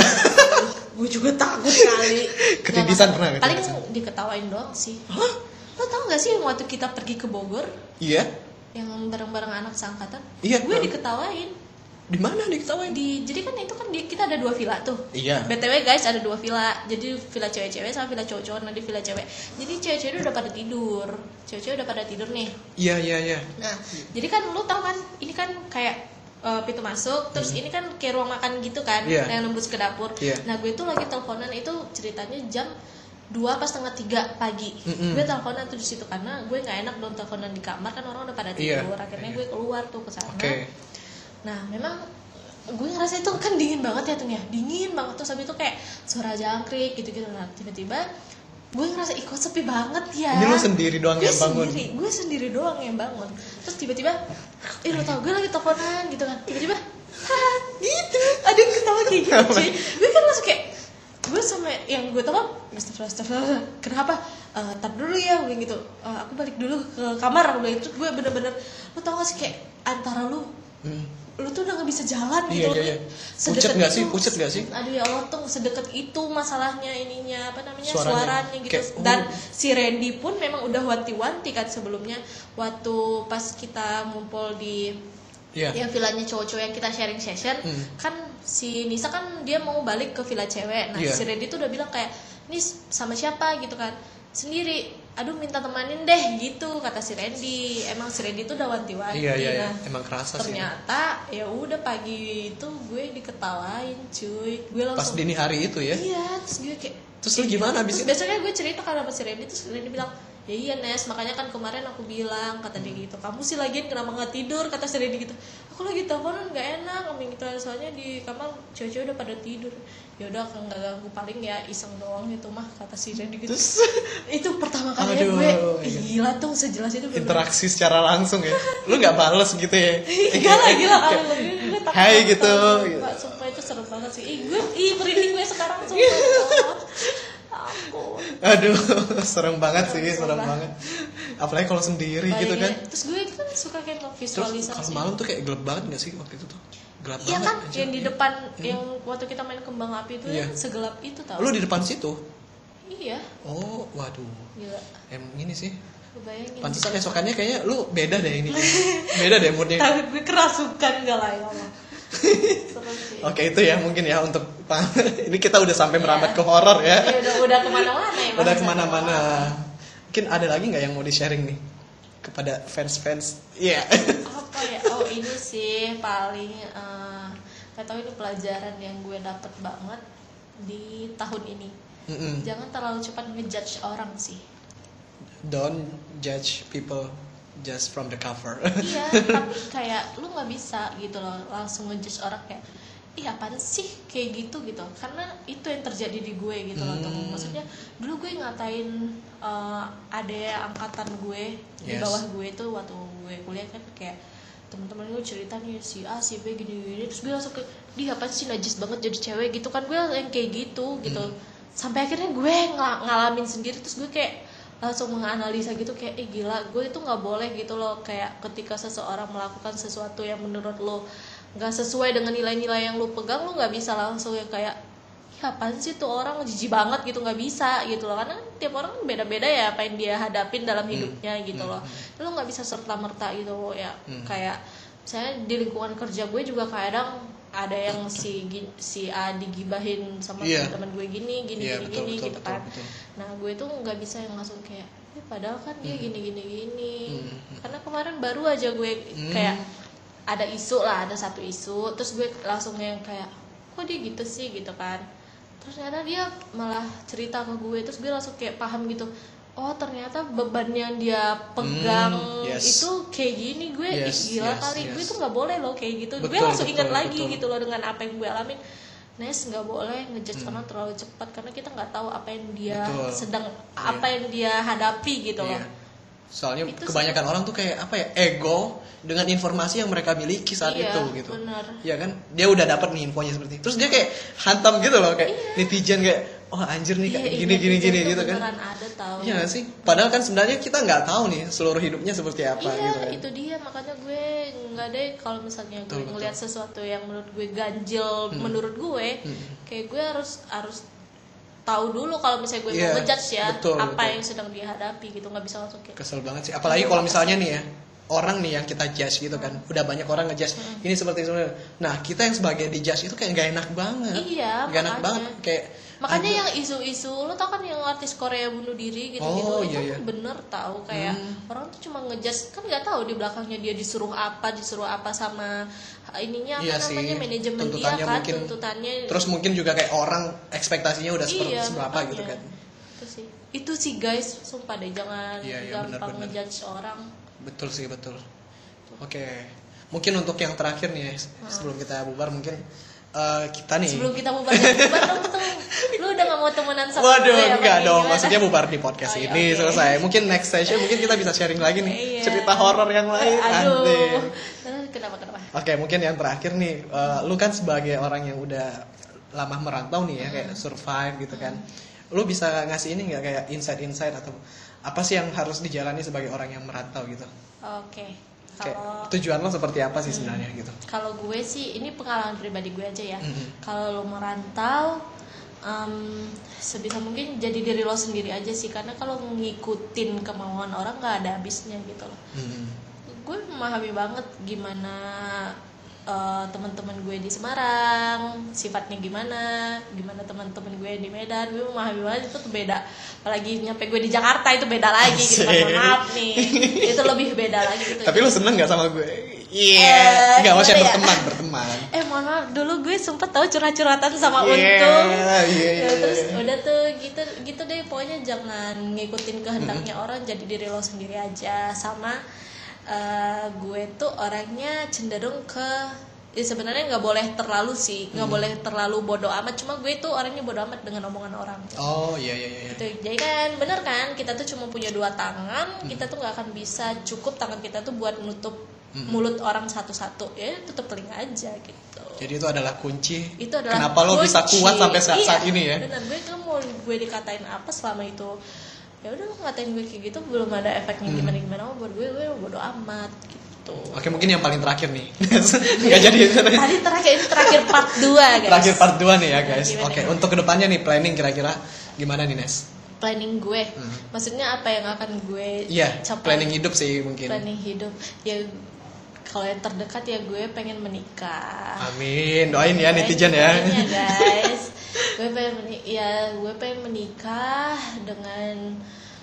Gue juga takut kali. Ketidisan pernah nggak? Paling Ketidisan? diketawain doang sih. Hah? Lo tau gak sih waktu kita pergi ke Bogor Iya. yang bareng-bareng anak seangkatan? Iya. Gue diketawain. Di mana diketawain? Di jadi kan itu kan di, kita ada dua villa tuh. Iya. B T W guys, ada dua villa. Jadi villa cewek-cewek sama villa cowok-cowok. Nah di villa cewek, jadi cewek-cewek udah pada tidur. Cewek-cewek udah pada tidur nih. Iya iya iya. Nah, jadi kan lu tau kan, ini kan kayak uh, pintu masuk, terus ini kan kayak ruang makan gitu kan, Iya. yang nembus ke dapur. Iya. Nah, gue tuh lagi teleponan itu ceritanya jam dua pas setengah tiga pagi. Mm-mm. Gue teleponan tuh di situ karena gue nggak enak dong teleponan di kamar, kan orang udah pada Iya. tidur. Akhirnya gue keluar tuh ke sana. Oke. Nah, memang gue ngerasa itu kan dingin banget ya tuh ya, dingin banget, terus habis itu kayak suara jangkrik gitu-gitu. Nah, tiba-tiba gue ngerasa ih kok sepi banget ya. Ini lu sendiri doang gue yang bangun. sendiri, gue sendiri doang yang bangun. Terus tiba-tiba, eh lo tau gue lagi teleponan gitu kan, tiba-tiba, haha gitu, ada yang ketawa kayak gitu cuy. Gue kan langsung kayak, gue sama yang gue telepon, astagfirullah, astagfirullah, kenapa? Uh, tar dulu ya, gue gitu, uh, aku balik dulu ke kamar, gue itu gue bener-bener, lo tau gak sih kayak antara lu, hmm. lu tuh udah gak bisa jalan gitu. Iya, iya, iya. Pucet gak sih? Pucet gak sih? Aduh ya Allah tuh sedekat itu masalahnya ininya apa namanya Suaranya. suaranya gitu. Kayak, oh. Dan si Randy pun memang udah wanti-wanti kan sebelumnya waktu pas kita ngumpul di Iya. yang villanya cowok-cowok yang kita sharing session, Hmm. kan si Nisa kan dia mau balik ke villa cewek. Nah, Iya. si Randy tuh udah bilang kayak, "Nis sama siapa?" gitu kan. Sendiri. Aduh minta temanin deh gitu kata si Randy. Emang si Randy tuh udah wanti-wanti. Iya iya iya. Nah, Emang kerasa sih. ternyata ya udah pagi itu gue diketawain cuy. Gue Pas langsung dini hari itu ya. iya, terus gue kayak Terus lu gimana abis terus itu? besoknya gue cerita kan sama si Randy, terus Randy bilang, ya iya Nes, makanya kan kemarin aku bilang, kata dia gitu, kamu sih lagian kenapa nggak tidur, kata si Randy gitu. Aku lagi teleponan nggak enak ngomong gitu, soalnya di kamar cewek-cewek udah pada tidur. Ya udah nggak ganggu, paling ya iseng doang gitu mah, kata si Randy gitu. Terus Itu pertama kalinya Aduh, gue iya. gila tuh sejelas itu bener. interaksi secara langsung ya. Lu nggak bales gitu ya? Gila lah, gila kali lebih gue takut. Hai gitu. Mbak, sumpah itu seru banget sih. Ih, gue ih merinding gue sekarang sumpah. Ampun. Aduh, serem banget sih, Serem serem banget. banget. Apalagi kalau sendiri gitu kan. Bayangin. Terus gue kan suka kayak Terus visualisasi. kalau malam tuh kayak gelap banget gak sih waktu itu tuh? Gelap Iya banget. kan, anjir. yang di depan, yang waktu kita main kembang api itu Iya. kan segelap itu tau. Lu di depan situ? Iya, Oh, waduh. gila. Emang ini sih. Gue bayangin. Pantesan esokannya kayaknya lu beda deh ini. Beda deh moodnya. Tapi gue kerasukan gak lah ya Allah. Seru sih. Oke itu ya mungkin ya untuk ini kita udah sampai Iya. merambat ke horor ya. Ya udah udah kemana-mana ya. Udah bahasan kemana-mana. horor. Mungkin ada lagi nggak yang mau di sharing nih kepada fans-fans? Iya. Apa ya? Oh ini sih paling uh, gak tau ini pelajaran yang gue dapet banget di tahun ini. Mm-mm. Jangan terlalu cepat ngejudge orang sih. Don't judge people just from the cover. Iya, tapi kayak lu nggak bisa gitu loh langsung ngejudge orang kayak, ih apaan sih kayak gitu gitu. Karena itu yang terjadi di gue gitu loh. Tuh. Hmm. Maksudnya dulu gue ngatain uh, ada angkatan gue di Yes. bawah gue tuh waktu gue kuliah kan kayak teman-teman gue cerita nih si A si B gini-gini, terus gue langsung kayak dia apa sih najis banget jadi cewek gitu kan, gue yang kayak gitu gitu. Hmm. Sampai akhirnya gue ng- ngalamin sendiri, terus gue kayak langsung menganalisa gitu kayak eh gila gue itu nggak boleh gitu loh, kayak ketika seseorang melakukan sesuatu yang menurut lo nggak sesuai dengan nilai-nilai yang lo pegang, lo nggak bisa langsung ya kayak ya apaan sih tuh orang jijik banget gitu, nggak bisa gitu loh, karena tiap orang kan beda-beda ya apa yang dia hadapin dalam hidupnya gitu loh. Lo nggak bisa serta merta gitu loh ya. Kayak misalnya di lingkungan kerja gue juga kadang ada yang si gi- si A digibahin sama Iya. teman-teman gue gini gini Iya, gini betul, gini betul, gitu betul, kan. betul. Nah gue tuh nggak bisa yang langsung kayak eh, padahal kan dia gini gini gini. Hmm. Karena kemarin baru aja gue Hmm. kayak ada isu lah, ada satu isu, terus gue langsung yang kayak kok dia gitu sih gitu kan. Terus ternyata dia malah cerita ke gue, terus gue langsung kayak paham gitu. Oh ternyata beban yang dia pegang Hmm, yes. itu kayak gini. Gue ih, Yes, gila yes, kali, yes. gue tuh nggak boleh loh kayak gitu. Gue Betul, langsung ingat betul, lagi betul. gitu loh dengan apa yang gue alamin. Nes nggak boleh ngejudge Hmm. orang terlalu cepat karena kita nggak tahu apa yang dia Betul. sedang Iya. apa yang dia hadapi gitu loh. Iya. Soalnya Itu kebanyakan orang tuh kayak apa ya, ego dengan informasi yang mereka miliki saat Iya, itu gitu. benar. Iya kan? Dia udah dapat nih infonya seperti itu. Terus dia kayak hantam gitu loh kayak Iya. netizen kayak oh anjir nih Iya, kayak iya, gini gini netizen gini tuh gitu kan. beneran ada tahu. Iya gak sih? Padahal kan sebenarnya kita nggak tahu nih seluruh hidupnya seperti apa Iya, gitu kan. itu dia makanya gue nggak deh kalau misalnya gue Betul, betul. ngelihat sesuatu yang menurut gue ganjil menurut gue, Hmm. kayak gue harus harus tahu dulu kalau misalnya gue Iya, mau ngejudge ya betul, apa betul. yang sedang dihadapi gitu, nggak bisa langsung kayak Kesel banget sih. Apalagi kalau misalnya nih ya orang nih yang kita judge gitu kan, udah banyak orang ngejudge ini seperti itu. Nah kita yang sebagai di judge itu kayak nggak enak banget. Iya, Nggak enak makanya. banget kayak. makanya aduh, yang isu-isu lo tau kan yang artis Korea bunuh diri gitu gitu Oh, itu iya, iya. bener tahu kayak Hmm. orang tuh cuma ngejudge kan nggak tahu di belakangnya dia disuruh apa disuruh apa sama ininya Iya apa sih, namanya manajemen dia tuntutannya kan mungkin- tuntutannya terus mungkin juga kayak orang ekspektasinya udah seperti iya, seberapa makanya. gitu kan. Itu sih. Itu sih guys, sumpah deh jangan Iya, iya, gampang benar-benar. ngejudge orang. Betul sih betul. Oke, mungkin untuk yang terakhir nih ya, sebelum kita bubar mungkin eh, kita nih. Sebelum kita bubar bubar dong tuh. Lu udah gak mau temenan sama Waduh, gue apa enggak kayak dong. gimana? Maksudnya bubar di podcast Oh, iya, ini oke. selesai. Mungkin next session mungkin kita bisa sharing lagi nih Iya. cerita horor yang lain. Aduh. Anjir. Eh, Kenapa kenapa? Oke, mungkin yang terakhir nih, eh, lu kan sebagai orang yang udah lama merantau nih ya, kayak survive gitu kan. Lu bisa ngasih ini nggak kayak insight-insight atau apa sih yang harus dijalani sebagai orang yang merantau gitu? Oke. Kayak Kalau tujuan lo seperti apa sih sebenarnya gitu? Kalau gue sih, ini pengalaman pribadi gue aja ya. Mhm. Kalau lo merantau, em, sebisa mungkin jadi diri lo sendiri aja sih. Karena kalau ngikutin kemauan orang nggak ada habisnya gitu loh. Hmm. Gue memahami banget gimana eh, teman-teman gue di Semarang sifatnya gimana, gimana teman-teman gue di Medan. Gue memahami banget itu tuh beda. Apalagi nyampe gue di Jakarta itu beda lagi gitu kan. Asik. Mohon maaf nih, itu lebih beda lagi gitu. Tapi lu seneng nggak sama gue? Iya, Eh, nggak maksudnya gimana ya? berteman, berteman. Eh mohon maaf, dulu gue sempet tahu curhat-curhatan sama Iya, Untung. iya, iya, Ya, terus iya. udah tuh gitu gitu deh, pokoknya jangan ngikutin kehendaknya orang, jadi diri lo sendiri aja. Sama eh, gue tuh orangnya cenderung ke ya sebenarnya nggak boleh terlalu sih, nggak boleh terlalu bodoh amat. Cuma gue tuh orangnya bodoh amat dengan omongan orang. Oh iya iya iya. Gitu. Jadi kan bener kan, kita tuh cuma punya dua tangan, kita tuh nggak akan bisa cukup tangan kita tuh buat nutup mulut orang satu-satu, ya tutup telinga aja gitu. Jadi itu adalah kunci. Itu adalah Kenapa lo bisa kunci. kuat sampai saat, Iya, saat ini ya? benar, gue kan mau gue dikatain apa selama itu, ya udah lo ngatain gue kayak gitu belum ada efeknya Hmm. gimana gimana, buat gue gue bodo amat gitu. Oke, mungkin yang paling terakhir nih. Nggak jadi. Tadi terakhir ini terakhir part dua guys. Terakhir part dua nih ya guys. Gimana? Oke, untuk kedepannya nih planning kira-kira gimana nih Nes? Planning gue, Hmm. maksudnya apa yang akan gue Iya, capai? planning hidup sih mungkin. Planning hidup ya, kalau yang terdekat ya gue pengen menikah. Amin, doain ya netizen ya. Doain ya guys. gue pengen meni- ya gue pengen menikah dengan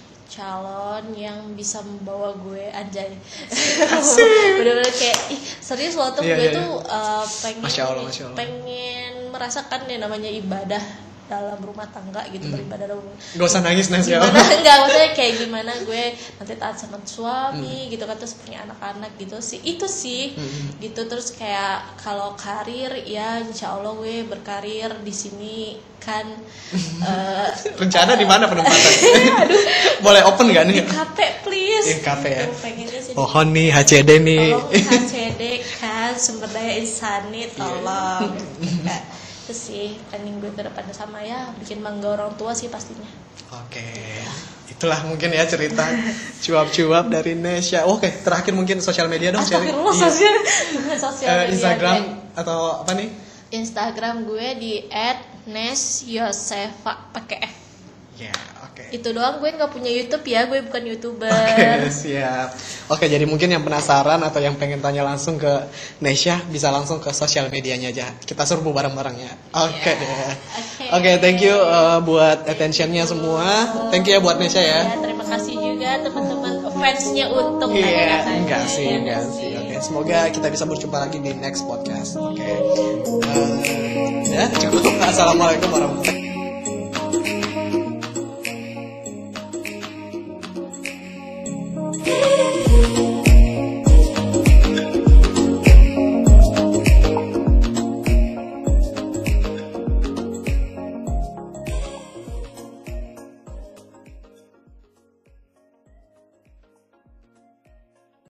calon yang bisa membawa gue anjay. Bener-bener kayak ih, serius loh tuh Iya, gue iya, tuh uh, pengen Masya Allah, Masya Allah. pengen merasakan yang namanya ibadah dalam rumah tangga gitu, Hmm. beribadah dalam Gak usah nangis Nes ya. gimana enggak, maksudnya kayak gimana gue nanti taat sama suami Hmm. gitu kan, terus punya anak-anak gitu sih, itu sih Hmm. gitu. Terus kayak kalau karir ya insya Allah gue berkarir di sini kan. eh, Rencana di mana penempatan? Boleh open gak nih? di kafe please. Di kafe ya. Gitu, pengennya sih di- Pohon nih H C D nih. tolong H C D kan, sumber daya insani tolong. Nah, itu sih planning gue ke depannya, sama ya bikin bangga orang tua sih pastinya. Oke, itulah mungkin ya cerita cuap-cuap dari Nesya. Oke, terakhir mungkin sosial media dong. sharing. Astagfirullah, Iya. sosial sosial Eh, media Instagram gue. atau apa nih? Instagram gue di et nes yosefa pakai F. Ya, oke. Itu doang, gue nggak punya YouTube ya, gue bukan YouTuber. Oke, siap. Oke, jadi mungkin yang penasaran atau yang pengen tanya langsung ke Nesya bisa langsung ke sosial medianya aja. Kita serbu bareng-bareng ya. Oke Iya. deh. Oke. Oke, thank you uh, buat attentionnya semua. Thank you ya buat Nesya ya. Ya, terima kasih juga teman-teman fansnya untuk Iya, tanya-tanya. enggak sih, enggak sih. Oke, semoga kita bisa berjumpa lagi di next podcast. Oke. Uh, ya, cukup. Assalamualaikum warahmatullahi wabarakatuh.